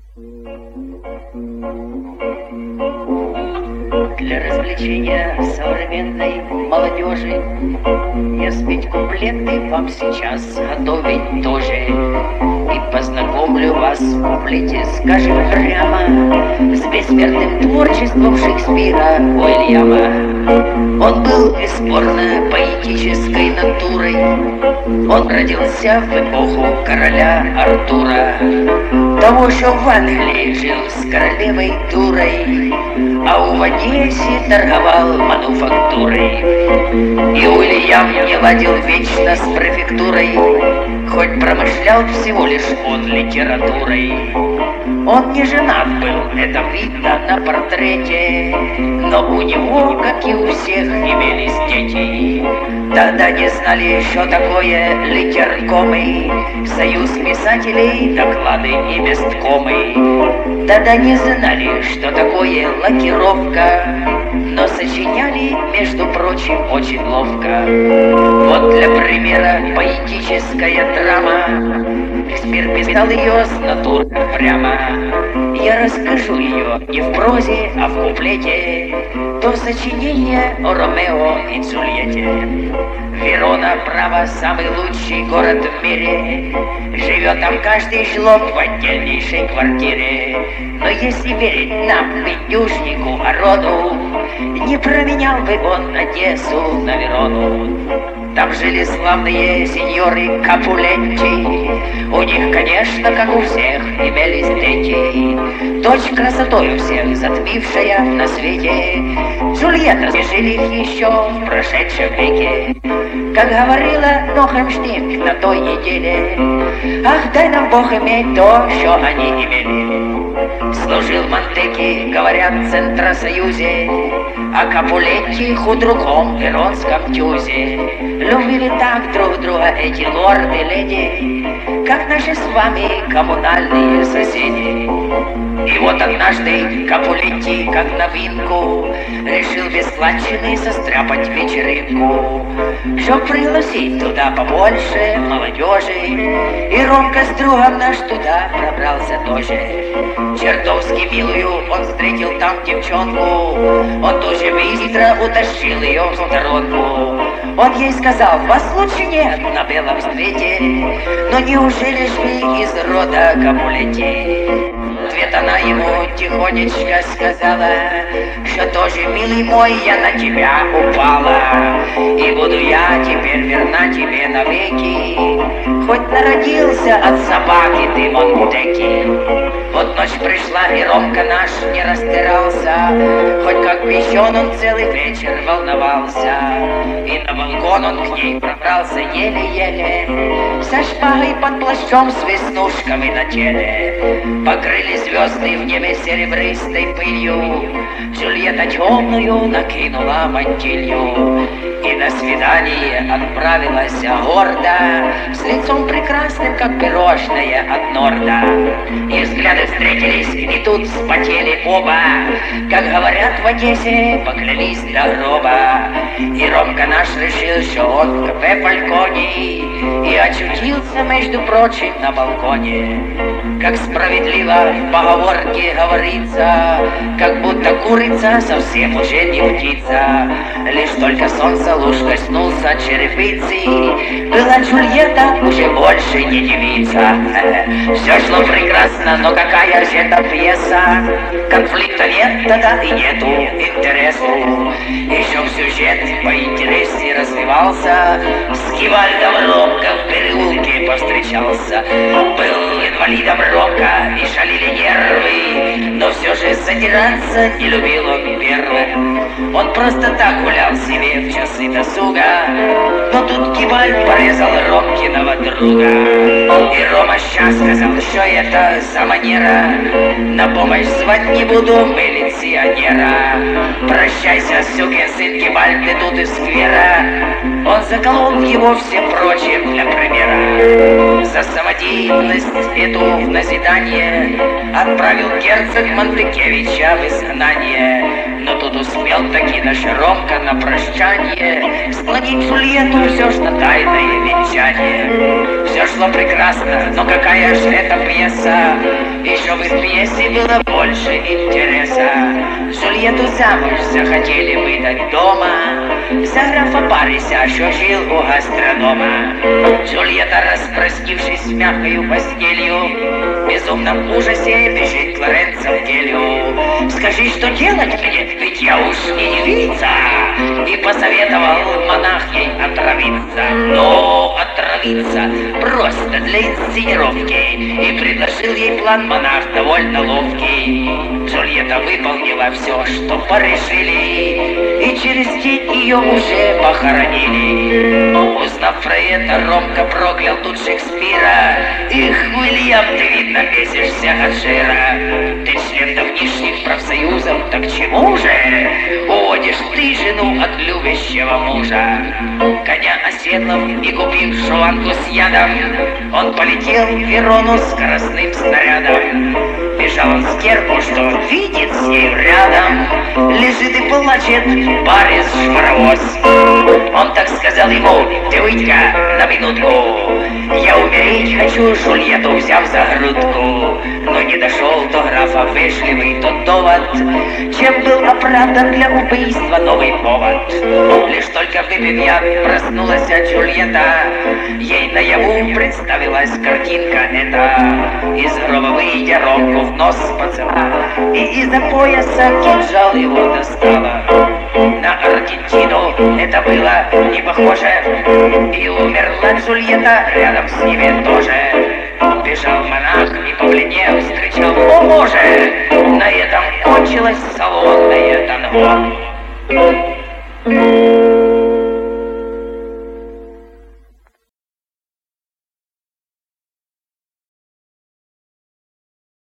Для развлечения современной молодежи я спеть куплеты вам сейчас готовить тоже. И познакомлю вас в куплете, скажем прямо, с бессмертным творчеством Шекспира Уильяма. Он был бесспорно поэтической натурой. Он родился в эпоху короля Артура, того, что в Англии жил с королевой дурой, а в Одессе торговал мануфактурой. И Уильям не ладил вечно с префектурой, хоть промышлял всего лишь он литературой. Он не женат был, это видно на портрете, но у него, как и у всех, имелись дети. Тогда не знали, что такое литеркомы, союз писателей, доклады и месткомы. Тогда не знали, что такое лакировка, но сочиняли, между прочим, очень ловко. Вот для примера поэтическая драма. Шекспир писал ее с натуры прямо. Я расскажу ее не в прозе, а в куплете, то сочинение о Ромео и Джульетте. Верона, право, самый лучший город в мире. Живет там каждый жлоб в отдельнейшей квартире. Но если верить нам, бедюжнику Арону, не променял бы он Одессу на Верону. Там жили славные сеньоры Капулетти. У них, конечно, как у всех, имелись дети. Дочь красотою всех затмившая на свете. Джульетта жили еще в прошедшем веке. Как говорила Нохемштинг на той неделе: ах, дай нам Бог иметь то, что они имели. Служил Монтеки, говорят, в Центросоюзе, а Капулетти худруком в Веронском тюзе. Любили так друг друга эти лорды-леди, как наши с вами коммунальные соседи. И вот однажды Капулетти, как новинку, решил без складчины состряпать вечеринку, чтоб пригласить туда побольше молодежи. И Ромка с другом наш туда пробрался тоже. Чертовски милую он встретил там девчонку. Он тоже быстро утащил ее в сторонку. Он ей сказал: вас лучше нет на белом свете, но неужели ж вы из рода Капулетти? В ответ она ему тихонечко сказала, что тоже, милый мой, я на тебя упала, и буду я теперь верна тебе навеки, хоть народился от собаки ты Монтеки. Вот ночь пришла, и Ромка наш не растирался, хоть как пищен он целый вечер волновался. И на балкон он к ней пробрался еле-еле, со шпагой под плащом с веснушками на теле. Покрыли звезды в небе серебристой пылью, Джульетта темную накинула мантилью и на свидание отправилась гордо, с лицом прекрасным, как пирожное от Норда. И взгляды встретились, и тут вспотели оба, как говорят в Одессе, поклялись до гроба. И Ромка наш решил, что он в кафе Фалькони, и очутился, между прочим, на балконе. Как справедливо в поговорке говорится, как будто курица совсем уже не птица. Лишь только солнце луч коснулся черепицы, была Джульетта уже больше не девица. Все шло прекрасно, но какая же это пьеса? Конфликта нет тогда и нету интересу. Еще в сюжет поинтереснее развивался. С Гевальдом Ромка в переулке повстречался. Был инвалидом Ромка и шалили нервы, но все же задираться не любил он первым. Он просто так гулял себе в часы досуга, но тут Гевальд порезал Ромкиного друга. И Рома сейчас сказал, что это за манера, на помощь звать не буду милиционера. Прощайся, сукин сын Гевальд, ты тут из сквера. Он заколол его всем прочим для примера. За самодеятельность эту в назидание отправил герцог Монтекевича в изгнание. Но тут тут успел таки наш Ромка на прощание склонить Джульетту все ж на тайное венчание. Все шло прекрасно, но какая же это пьеса, еще в их пьесе было больше интереса. Джульетту замуж захотели выдать дома, за графа Парися, что жил у гастронома. Джульетта, распростившись с мягкою постелью, в безумном ужасе бежит к Лоренцо в келью. Скажи, что делать мне, ведь я уж не девица. И посоветовал монах ей отравиться. Но отравиться просто для инсценировки. И предложил ей план монах довольно ловкий. Джульетта выполнила все, что порешили, и через день ее уже похоронили. Узнав про это, Ромка проклял тут Шекспира. Их, Уильям, ты, видно, бесишься от жира. Ты член давнишних профсоюзов, так чему же уводишь ты жену от любящего мужа? Коня оседлав и купив шуванку с ядом, он полетел в Верону скоростным снарядом. Бежал он с Керку, что видит с ней рядом, лежит и плачет Борис Шмаровоз. Он так сказал ему: ты выйди-ка на минутку, я умереть хочу, Джульетту взяв за грудку. Но не дошел до графа вежливый тот довод, чем был оправдан для убийства новый повод. Лишь только выпив яд, проснулась Джульетта, ей наяву представилась картинка эта. Из гроба выйдя, Ромку в нос поцеловала, и из-за пояса кинжал его достала. На Аргентину это было не похоже, и умерла Джульетта рядом с ними тоже. Бежал монах и побледнев встречал: о боже, на этом кончилось салонное танго.